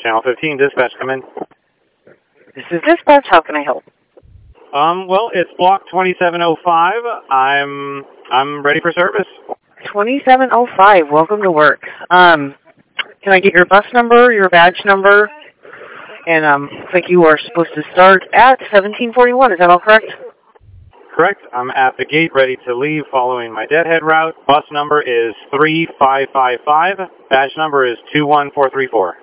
Channel 15, dispatch, come in. This is dispatch. How can I help? Well, it's block 2705. I'm ready for service. 2705. Welcome to work. Can I get your bus number, your badge number? And looks like you are supposed to start at 1741. Is that all correct? Correct. I'm at the gate ready to leave following my deadhead route. Bus number is 3555. Badge number is 21434.